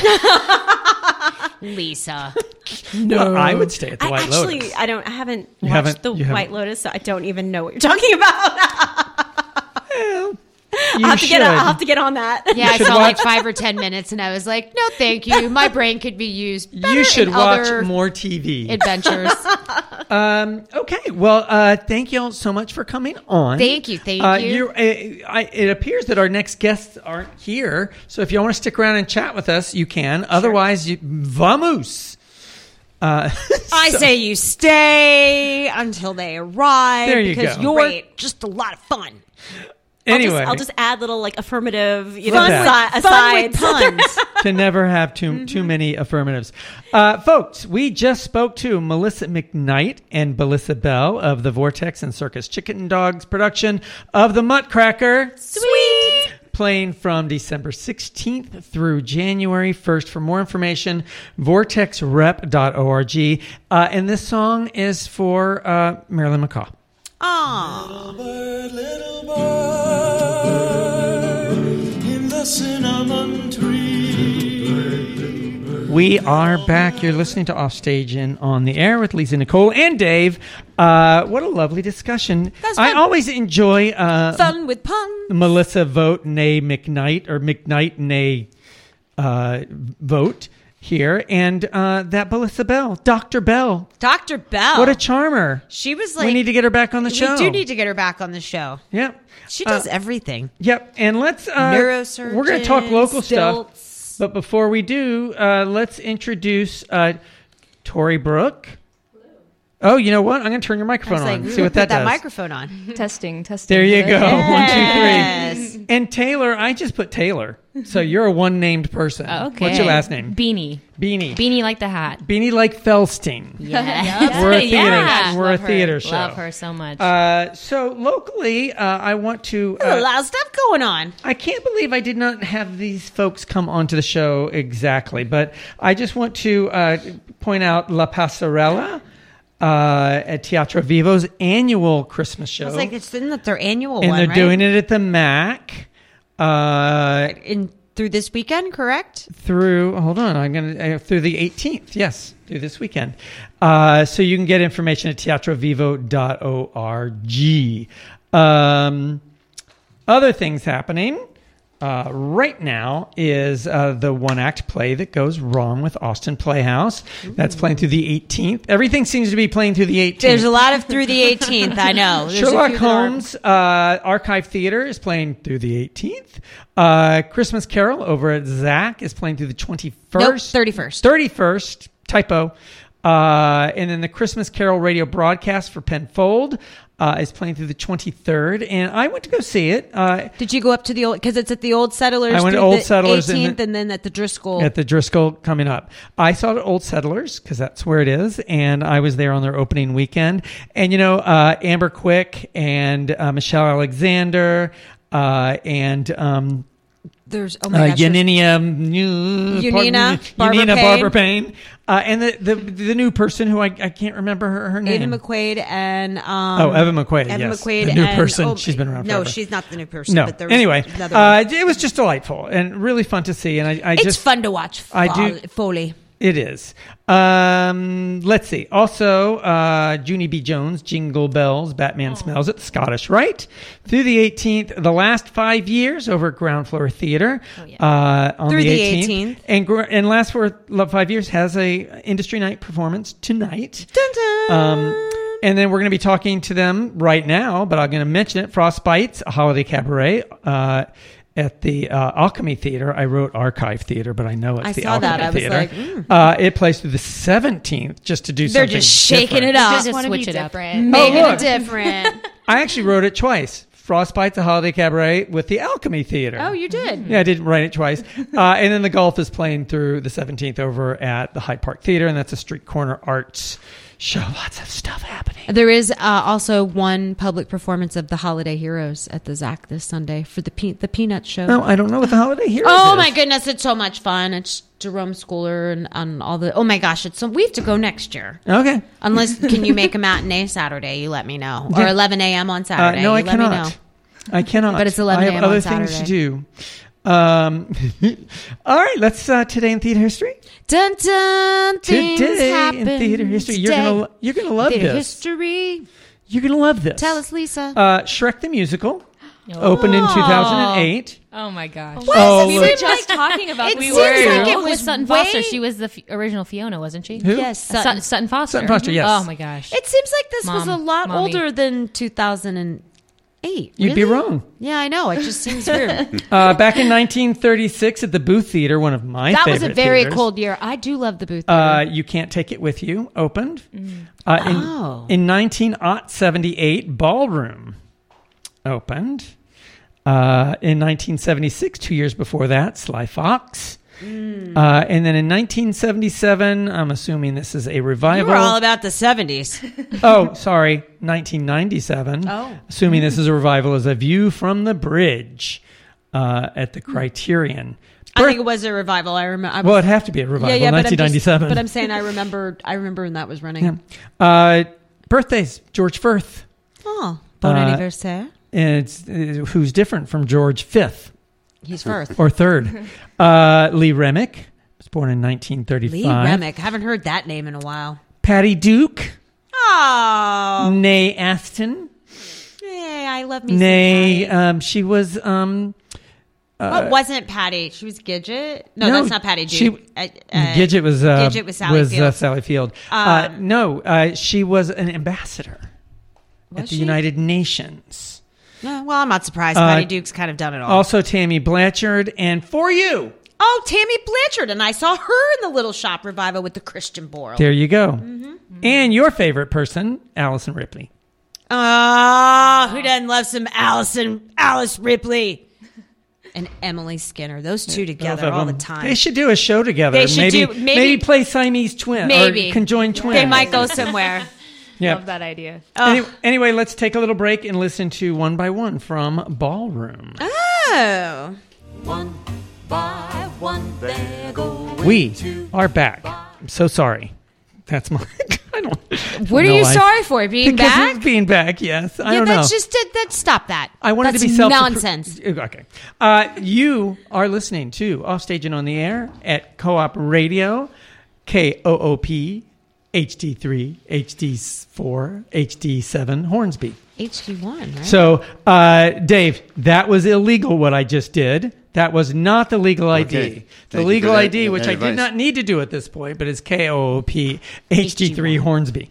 Lisa. No. I would stay at the White Lotus. I haven't You watched haven't- the you haven't- White Lotus, so I don't even know what you're talking about. You I'll should. have to get on that. Yeah, I should saw watch- like 5 or 10 minutes, and I was like, no, thank you. My brain could be used better You should in watch other more TV. adventures. Okay. Well, thank you all so much for coming on. Thank you. Thank you. It appears that our next guests aren't here, so if you want to stick around and chat with us, you can. Otherwise, vamos. I say you stay until they arrive There you because go. you're Great. just a lot of fun. Anyway, I'll just add little like affirmative, Love that. Fun with asides. puns. to never have too many affirmatives. Folks, we just spoke to Melissa McKnight and Belissa Bell of the Vortex and Circus Chicken Dogs production of The Muttcracker. Sweet. Playing from December 16th through January 1st. For more information, vortexrep.org. And this song is for Marilyn McCaw. Aw. Little bird in the cinnamon tree. We are back. You're listening to Offstage and On the Air with Lisa, Nicole, and Dave. What a lovely discussion. That's I fun. always enjoy Fun with puns. Melissa Vote nay McKnight or McKnight nay Vote here. And that Belissa Bell, Dr. Bell. Dr. Bell. What a charmer. She was like. We need to get her back on the show. We do need to get her back on the show. Yep. She does everything. Yep. And let's Neurosurgeon, we're going to talk local stuff. stilts. But before we do, let's introduce Tori Brooke. Oh, you know what? I'm going to turn your microphone on. See what that put that does. microphone on. Testing. There you go. Yes. 1, 2, 3. And Taylor, I just put Taylor. So you're a one named person. Okay. What's your last name? Beanie. Beanie. Beanie like the hat. Beanie like Felstein. Yeah. We're a theater. Yeah. We're a Love her. theater show. Love her so much. So locally, I want to. There's a lot of stuff going on. I can't believe I did not have these folks come onto the show exactly, but I just want to point out La Passerella at Teatro Vivo's annual Christmas show. It's like it's in their annual and one, they're right? doing it at the MAC through this weekend, correct? through. Hold on, I'm gonna through the 18th. Yes, through this weekend. So you can get information at teatrovivo.org. Other things happening right now is the one-act play that goes wrong with Austin Playhouse. That's playing through the 18th. Everything seems to be playing through the 18th. There's a lot of through the 18th. I know. There's a Sherlock few that are- Holmes Archive Theater is playing through the 18th. Christmas Carol over at Zach is playing through the 21st. Nope, 31st. 31st. Typo. And then the Christmas Carol radio broadcast for Penfold is playing through the 23rd. And I went to go see it. Did you go up to the old? Because it's at the Old Settlers. I went to through Old the Settlers 18th, and then at the Driscoll. At the Driscoll coming up. I saw it at Old Settlers because that's where it is. And I was there on their opening weekend. And, you know, Amber Quick and Michelle Alexander and There's gosh, Yanina Barbara Barbara Payne. And the new person who I can't remember her name. Ada McQuaid and Eva McQuaid. Eva Yes, McQuaid the new and- person. She's been around No, forever. she's not the new person. No. But there was Anyway, another one. it was just delightful and really fun to see. And It's just fun to watch. I do- Foley. It is. Let's see. Also, Junie B. Jones, Jingle Bells, Batman Smells It, Scottish Rite. Through the 18th, the last 5 years over at Ground Floor Theater on Through the the 18th. 18th. And last 5 years has a industry night performance tonight. Dun, dun. And then we're going to be talking to them right now, but I'm going to mention it. Frostbites, a holiday cabaret at the Alchemy Theater. I wrote Archive Theater, but I know it's I the saw that. Alchemy I was Theater. like, It plays through the 17th just to do They're something just shaking different. it up. Just wanna switch be it up. different. Making look. it different. I actually wrote it twice. Frostbites, a holiday cabaret with the Alchemy Theater. Oh, you did? Yeah, I did write it twice. And then the golf is playing through the 17th over at the Hyde Park Theater, and that's a street corner arts show. Lots of stuff happening. There is also one public performance of the Holiday Heroes at the Zach this Sunday for the Peanuts show. No, I don't know what the Holiday Heroes Oh is. my goodness, it's so much fun. It's Jerome Schooler and all the. Oh my gosh, we have to go next year. Okay. Unless can you make a matinee Saturday? You let me know, or Yeah. 11 a.m. on Saturday. No, I you let me know. cannot. I cannot. But it's 11 I have a.m. on other things to Saturday. do. All right, let's today in theater history. Dun dun. Things Today happen in theater history, today. you're gonna love Theater this. history. You're gonna love this. Tell us, Lisa. Shrek the Musical opened in 2008. Oh my gosh. Oh, we look. were just talking about It this. seems like it With was Sutton way- Foster. She was the original Fiona, wasn't she? Who? Yes, Sutton, Sutton Foster. Sutton Foster, yes. Oh my gosh. It seems like this was a Mom, lot mommy. older than 2008. You'd be Really? wrong. Yeah, I know. It just seems weird. Back in 1936 at the Booth Theater, one of my That favorite was a very theaters. cold year. I do love the booth. You Can't Take It With You opened. Oh. In 1978, Ballroom opened. In 1976, 2 years before that, Sly Fox. And then in 1977, I'm assuming this is a You revival. were all about the 70s. Oh, sorry, 1997. Oh. Assuming this is a revival, is A View from the Bridge at the Criterion. I think it was a revival. I remember. Well, it'd have to be a revival. but 1997. But I'm saying I remember when that was running. Birthdays: George Firth, Oh, bon anniversaire. and it's who's different from George Fifth He's first. or third. Lee Remick was born in 1935. Lee Remick. I haven't heard that name in a while. Patty Duke, Oh, Nay Aston. hey, I love me. Nay, some Patty. she was. What wasn't Patty? She was Gidget. No, that's not Patty Duke. Gidget was Gidget was Sally Field. Sally Field. No, she was an ambassador at the she? United Nations. No, well, I'm not surprised. Patty Duke's kind of done it all. Also, Tammy Blanchard, and For You. Oh, Tammy Blanchard, and I saw her in the Little Shop revival with the Christian Borle. There you go. And your favorite person, Allison Ripley. Who doesn't love some Alice Ripley? And Emily Skinner. Those two together Both of all the them. time. They should do a show together. They should maybe play Siamese twin Maybe. or conjoined twins. They might go somewhere. Yeah. Love that idea. Anyway, let's take a little break and listen to One by One from Ballroom. Oh. One by one, there go We are back. I'm so sorry. That's my. I don't. What are know you why. sorry for? Being Because back? of being back, yes. I Yeah, don't know. that's just stop that. I wanted That's to be self nonsense. Okay. You are listening to Offstage and on the Air at Co-op Radio, KOOP, HD3, HD4, HD7, Hornsby. HD1, right? So, Dave, that was illegal what I just did. That was not the legal ID. Okay. The Thank you legal for that- ID, which that I did advice. not need to do at this point, but is KOOP HD3 Hornsby.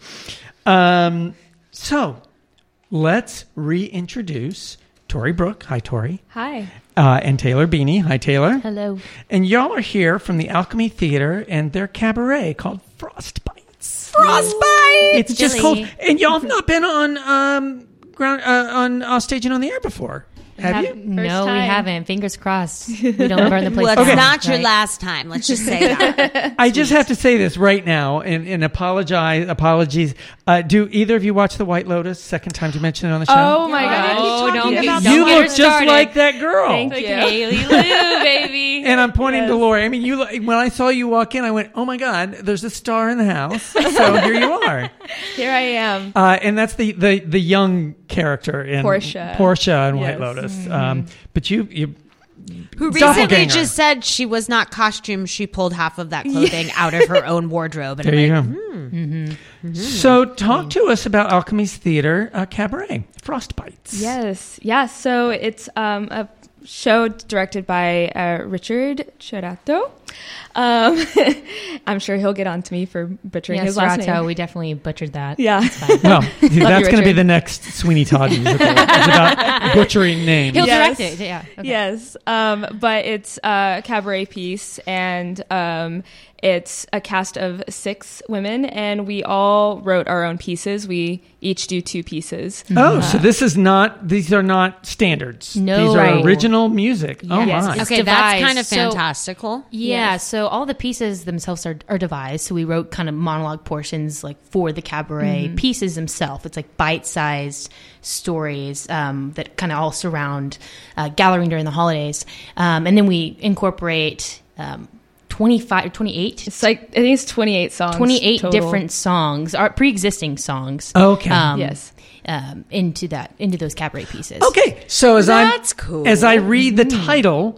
So, let's reintroduce Tori Brooke. Hi, Tori. Hi. And Taylor Beanie. Hi, Taylor. Hello. And y'all are here from the Alchemy Theater and their cabaret called Frostbites. Frostbite! It's just Silly. called. And y'all have not been on on Offstage and on the Air before, have you? No, we time. haven't. Fingers crossed. We don't burn the place Well, down. it's not your right? last time. Let's just say that. I just have to say this right now and apologies. Do either of you watch The White Lotus? Second time to mention it on the show. Oh my gosh. Oh, don't get you her look just started. like that girl. Thank you. Haley Lou, baby. And I'm pointing to Lori. I mean, when I saw you walk in, I went, "Oh my God, there's a star in the house." So here you are. Here I am. And that's the young character in Portia. and White Yes. Lotus. But you Who recently Doppelganger. just said she was not costumed. She pulled half of that clothing out of her own wardrobe. And there I'm you like, go. So talk to us about Alchemy's Theater Cabaret, Frostbites. Yes. Yeah. So it's a show directed by Richard Cerato. I'm sure he'll get on to me for butchering Yeah, his last Serato, name. we definitely butchered that. Yeah. It's fine. Well, that's going to be Richard. the next Sweeney Todd musical. It's about butchering names. He'll Yes. direct it. Yeah. Okay. Yes, but it's a cabaret piece, and it's a cast of 6 women, and we all wrote our own pieces. We each do 2 pieces. Oh, so these are not standards. No. These are Right. original music. Oh, Yes. my. It's okay, that's devised. kind of So- fantastical. Yeah, so all the pieces themselves are devised. So we wrote kind of monologue portions like for the cabaret pieces themselves. It's like bite-sized stories that kind of all surround gathering during the holidays. And then we incorporate 28 It's like, I think it's 28 songs. 28 total. different songs, or pre-existing songs. Okay. Yes. Into those cabaret pieces. Okay, so That's cool. as I read the title,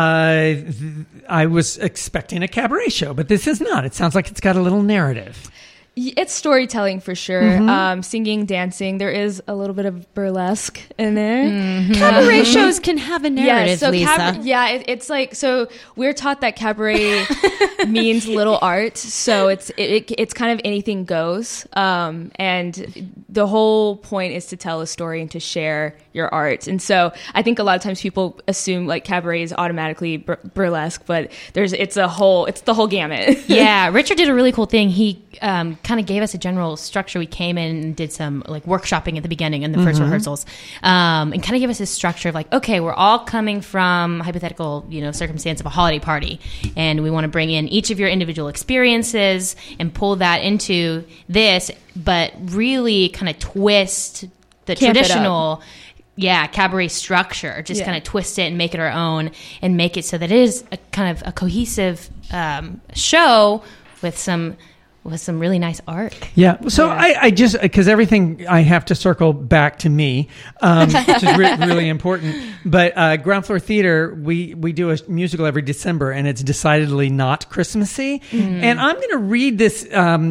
I was expecting a cabaret show, but this is not. It sounds like it's got a little narrative. It's storytelling for sure. Singing, dancing. There is a little bit of burlesque in there. Cabaret shows can have a narrative, so Lisa. it's like, so we're taught that cabaret means little art, so it's kind of anything goes, and the whole point is to tell a story and to share your art. And so I think a lot of times people assume like cabaret is automatically burlesque, but it's the whole gamut. Yeah, Richard did a really cool thing. He kind of gave us a general structure. We came in and did some like workshopping at the beginning and the first rehearsals, and kind of gave us this structure of like, okay, we're all coming from hypothetical, circumstance of a holiday party, and we want to bring in each of your individual experiences and pull that into this, but really kind of twist the Camp it up. traditional cabaret structure, just kind of twist it and make it our own and make it so that it is a kind of a cohesive show with some really nice art. Yeah. So I just, because everything I have to circle back to me, which is really important. But Ground Floor Theater, we do a musical every December, and it's decidedly not Christmassy. And I'm going to read this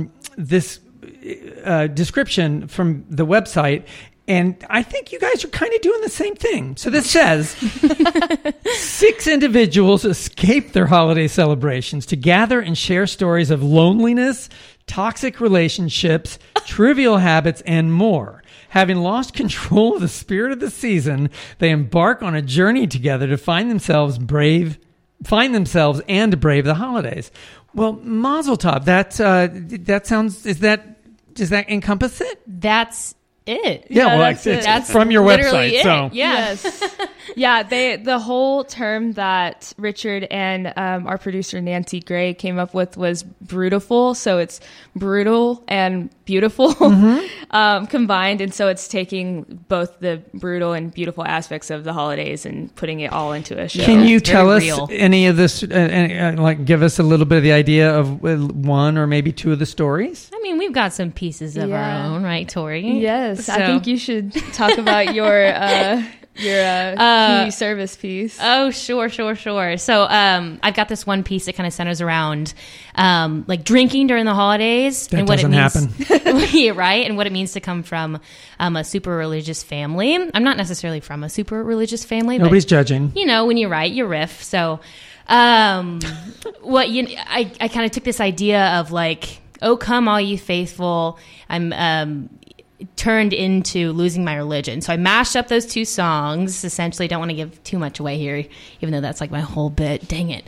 description from the website. And I think you guys are kind of doing the same thing. So this says, 6 individuals escape their holiday celebrations to gather and share stories of loneliness, toxic relationships, trivial habits, and more. Having lost control of the spirit of the season, they embark on a journey together to find themselves and brave the holidays. Well, Mazel Tov. That sounds. Does that encompass it? That's it. Yeah, that's it. That's from your literally website. it. So Yes. The whole term that Richard and our producer Nancy Gray came up with was brutiful. So it's brutal and beautiful combined. And so it's taking both the brutal and beautiful aspects of the holidays and putting it all into a show. can you It's tell very us real. any of this, give us a little bit of the idea of one or maybe 2 of the stories? I mean, we've got some pieces of Yeah. our own, right, Tori? Yes, I So- think you should talk about your community service piece. Oh, sure. So I've got this one piece that kind of centers around like drinking during the holidays That and what doesn't it means. Yeah, right? And what it means to come from a super religious family. I'm not necessarily from a super religious family. Nobody's but, judging. when you write, you riff. So I kind of took this idea of like, oh, come all you faithful. I'm turned into losing my religion. So I mashed up those 2 songs. Essentially, don't want to give too much away here, even though that's like my whole bit. Dang it.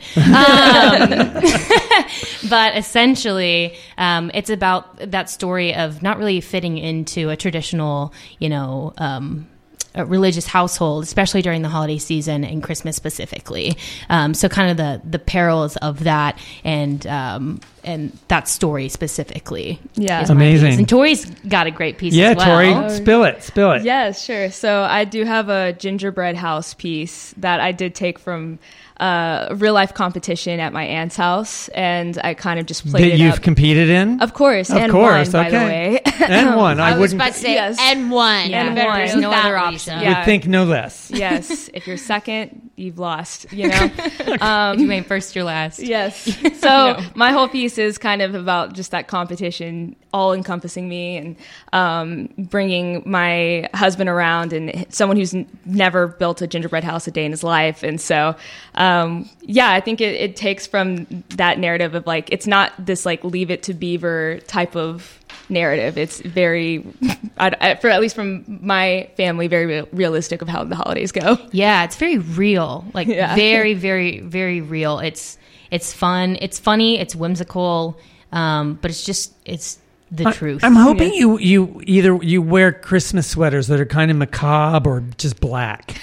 But essentially, it's about that story of not really fitting into a traditional, a religious household, especially during the holiday season and Christmas specifically. So kind of the perils of that and that story specifically. Yeah. is my Amazing. piece. And Tori's got a great piece Yeah, as well. Tori, spill it. Yes, sure. So I do have a gingerbread house piece that I did take from a real life competition at my aunt's house, and I kind of just played That it you've up. competed in? Of course, Of and course, won, by the okay. way. And one. I was wouldn't about to say, Yes. and one. Yeah, And there's one. no That other reason. option. Yeah. would think no less. Yes, if you're second, you've lost, If you ain't first, you're last. Yes. So my whole piece is kind of about just that competition, all encompassing me, and bringing my husband around, and someone who's never built a gingerbread house a day in his life. And so, I think it takes from that narrative of like, it's not this like Leave It to Beaver type of narrative. It's very, for at least from my family, very realistic of how the holidays go. Yeah, it's very real. Like very, very, very real. It's fun. It's funny. It's whimsical. But it's the truth. I'm hoping you either wear Christmas sweaters that are kind of macabre or just black.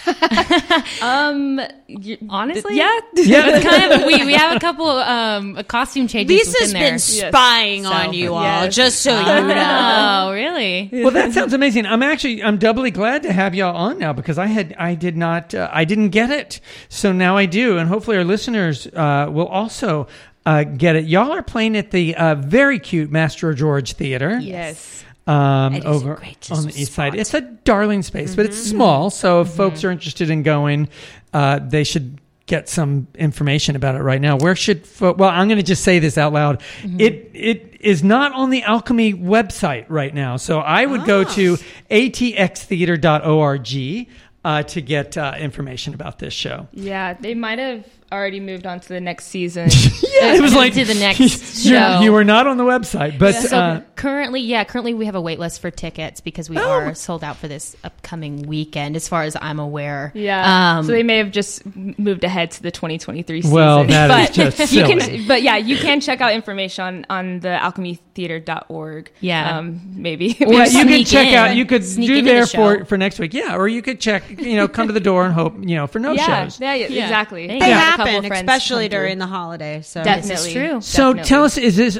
Honestly, Yeah. It's kind of we have a couple costume changes. Lisa's within there. been spying on So- you all, Yes. just so you know. Oh, really? Well, that sounds amazing. I'm doubly glad to have y'all on now because I didn't get it, so now I do, and hopefully our listeners will also get it. Y'all are playing at the very cute Master George Theater. Yes. It is a Over great on the little east side. spot. It's a darling space, but it's small. So if folks are interested in going, they should get some information about it right now. Where should? Well, I'm going to just say this out loud. It is not on the Alchemy website right now. So I would go to atxtheater.org to get information about this show. Yeah, they might have already moved on to the next season. Yeah, it was like to the next you- show. You were not on the website, but So currently we have a wait list for tickets because we are sold out for this upcoming weekend, as far as I'm aware. Yeah. So they may have just moved ahead to the 2023 season. Well, that is just you silly. you can check out information on the alchemytheater.org. Yeah. Maybe. yeah, you could sneak check in. out. You could Sneak do into there the show. for next week. Yeah, or you could check. Come to the door and hope for no shows. Yeah, exactly. They They I had a couple happen, of friends especially come through. during the holiday. So Definitely. This is true. So Definitely. tell us,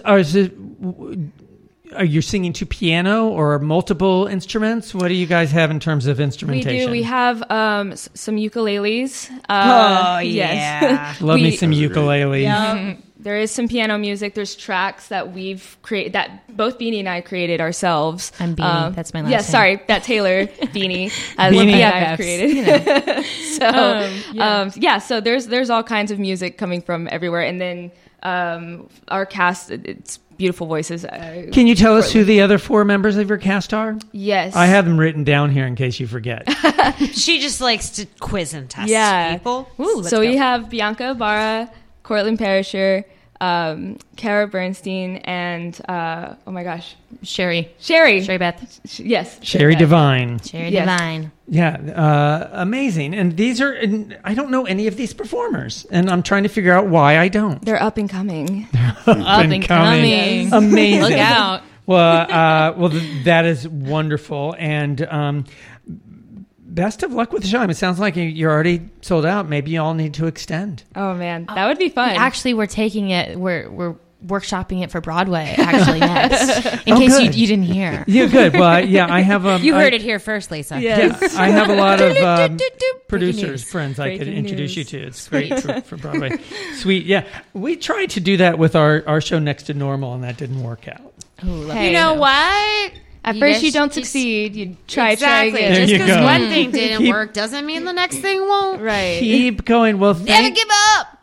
are you singing to piano or multiple instruments? What do you guys have in terms of We instrumentation? do. We have some ukuleles. Oh, yes. yeah. Love me we- some ukulele. There is some piano music. There's tracks that we've created that both Beanie and I created ourselves. I'm Beanie. That's my last Yes, name. sorry, that Taylor Beanie. As Beanie Beanie FFs, I've created. So there's all kinds of music coming from everywhere, and then our cast. It's beautiful voices. Can you tell us who the other 4 members of your cast are? Yes, I have them written down here in case you forget. She just likes to quiz and test Yeah. people. So we have Bianca Ibarra, Cortland Perisher, Kara Bernstein, and oh my gosh, Sherry Beth. Yes, Sherry Devine. Sherry Yes. Divine. Yeah, amazing. And these are, and I don't know any of these performers, and I'm trying to figure out why I don't. They're up and coming. Up and coming. Amazing. Look out. Well, that is wonderful, and best of luck with the show. I mean, it sounds like you're already sold out. Maybe you all need to extend. Oh man, that would be fun. Actually, we're taking it. We're workshopping it for Broadway. Actually, next. In Oh, case good. you didn't hear. Yeah, good. Well, yeah, I have. You heard it here first, Lisa. Yeah, I have a lot of producers, news. friends I could Breaking introduce news. you to. It's great for Broadway. Sweet. Yeah, we tried to do that with our show Next to Normal, and that didn't work out. Hey, You know what? At first, just- you don't succeed. You try Exactly. again. There Just you because go. one thing didn't Keep- work doesn't mean the next thing won't. Right. Keep going. Well, Never give up.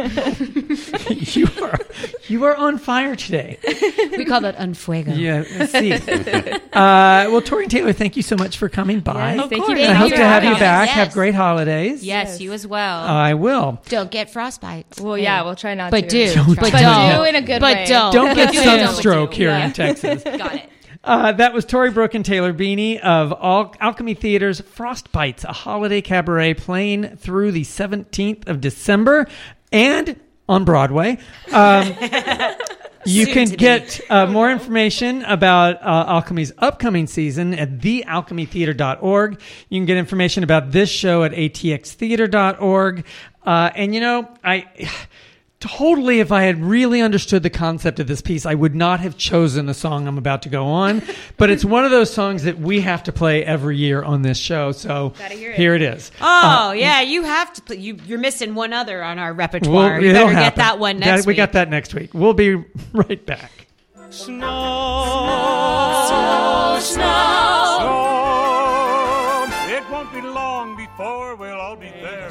you are on fire today. We call that unfuego. Yeah. See. Well, Tori and Taylor, thank you so much for coming by. Yes, thank you. I hope to have you Yes. back. Yes. Have great holidays. Yes, you as well. I will. Don't get frostbite. Well, yeah, we'll try not But to. do. Don't But do that. don't. Do in a good But way. don't. Don't get Do, don't, sunstroke do. here Yeah. in Texas. Got it. That was Tori Brooke and Taylor Beanie of Alchemy Theater's Frostbites, a holiday cabaret playing through the 17th of December and on Broadway. You Soon can to be. get more information about Alchemy's upcoming season at thealchemytheater.org. You can get information about this show at atxtheater.org. And, totally, if I had really understood the concept of this piece, I would not have chosen the song I'm about to go on. But it's one of those songs that we have to play every year on this show. So here it is. Oh, yeah, you have to play. You're missing one other on our repertoire. You it'll better get happen. that one next We week. got that next week. We'll be right back. It won't be long before we'll all be there.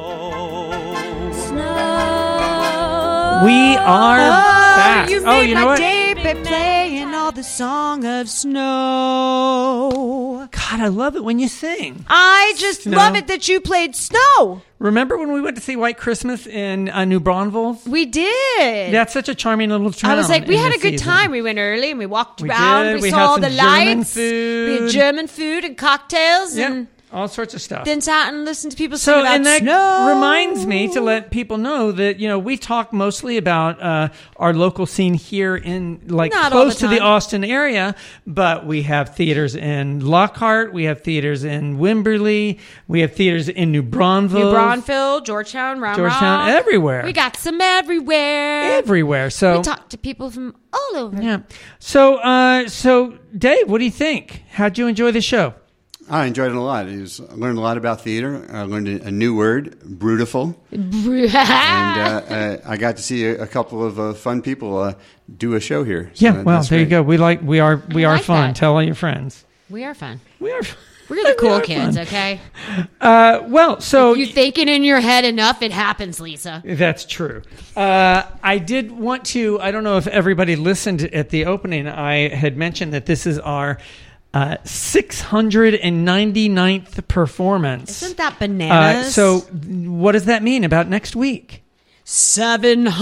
We are back. You Oh, made you know my what? day by playing all the song of snow. God, I love it when you sing. I just Snow. love it that you played snow. Remember when we went to see White Christmas in New Braunfels? We did. That's such a charming little town. I was like, we in had the a good season. time. We went early and we walked We around. did. We, We saw had all some the German lights. We food. had German food and cocktails. Yep, And all sorts of stuff. then sat and listened to people sing So, about and that snow. reminds me to let people know that, we talk mostly about our local scene here in, Not all close the to the time. Austin area, but we have theaters in Lockhart, we have theaters in Wimberley, we have theaters in New Braunfels. New Braunfels, Georgetown, Round Georgetown, Rock. everywhere. We got some everywhere. Everywhere. So, We talked to people from all over. yeah. So, Dave, what do you think? How'd you enjoy the show? I enjoyed it a lot. I learned a lot about theater. I learned a new word, brutiful. And I got to see a couple of fun people do a show here. So Yeah, well, that's there you great. go. We are like fun. that. Tell all your friends. We are fun. We are. We're the we cool are kids, fun. okay? Well, so You think it in your head enough, it happens, Lisa. that's true. I did want to. I don't know if everybody listened at the opening. I had mentioned that this is our 699th performance. Isn't that bananas? So what does that mean about next week? 700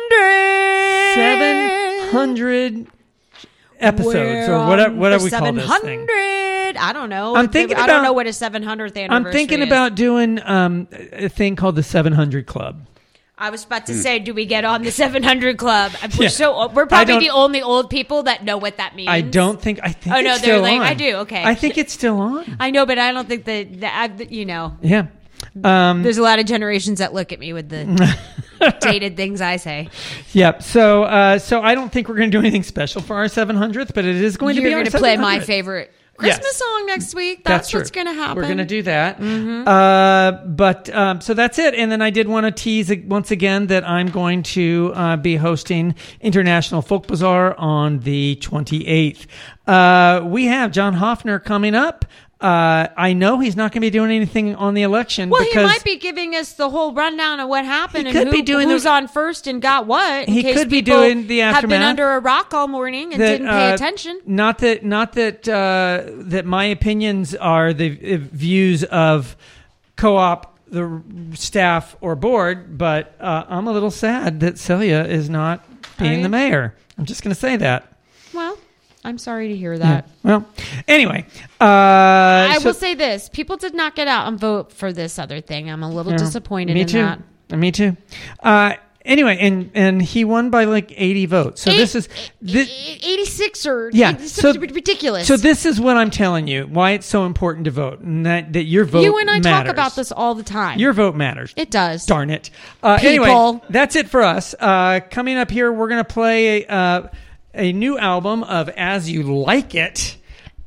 episodes, or whatever we call this thing. 700. I don't know. I'm thinking I don't about- know what a 700th anniversary I'm thinking is. about doing a thing called the 700 Club. I was about to say, do we get on the 700 Club? We're Yeah. we're I probably don't- the only old people that know what that means. I think Oh, it's no, they're still like, on. I do, okay. I think it's still on. I know, but I don't think that you know. Yeah. There's a lot of generations that look at me with the dated things I say. Yep. So I don't think we're going to do anything special for our 700th, but it is going to be You're our going to play my 700th. favorite Yes. Christmas song next week. That's That's what's true. going to happen. We're going to do that. Mm-hmm. So that's it. And then I did want to tease once again that I'm going to be hosting International Folk Bazaar on the 28th. We have John Hoffner coming up. I know he's not going to be doing anything on the election. Well, because he might be giving us the whole rundown of what happened He and could be doing who's the- on first and got what. In He case could be people doing the have been aftermath. under a rock all morning and didn't pay attention. Not that my opinions are the views of co-op, the staff, or board, but I'm a little sad that Celia is not being the mayor. I'm just going to say that. Well, I'm sorry to hear that. Well, anyway, I will say this: people did not get out and vote for this other thing. I'm a little disappointed me in too. that. Me too. Anyway, and he won by like 80 votes. So this is 86 or Yeah, it's so- ridiculous. So this is what I'm telling you, why it's so important to vote, and that your vote you and I matters. talk about this all the time. Your vote matters. It does. Darn it. Anyway, People. that's it for us. Coming up here, we're going to play a new album of As You Like It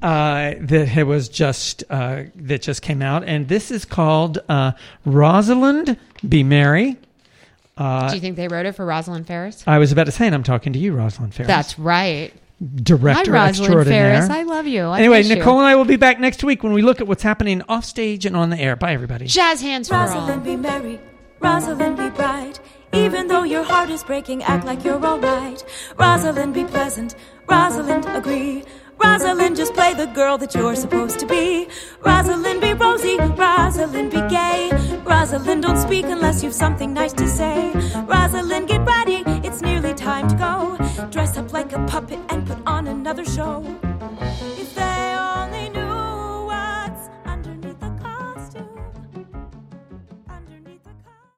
that just came out, and this is called Rosalind Be Merry. Do you think they wrote it for Rosalind Ferris? I was about to say, and I'm talking to you, Rosalind Ferris. That's right. Director Hi, Rosalind extraordinaire. Ferris. I love you. I Anyway, miss you. Nicole and I will be back next week when we look at what's happening off stage and on the air. Bye, everybody. Jazz hands for all. Rosalind, be merry. Rosalind, be bright. Even though your heart is breaking, act like you're alright. Rosalind, be pleasant. Rosalind, agree. Rosalind, just play the girl that you're supposed to be. Rosalind, be rosy. Rosalind, be gay. Rosalind, don't speak unless you've something nice to say. Rosalind, get ready. It's nearly time to go. Dress up like a puppet and put on another show.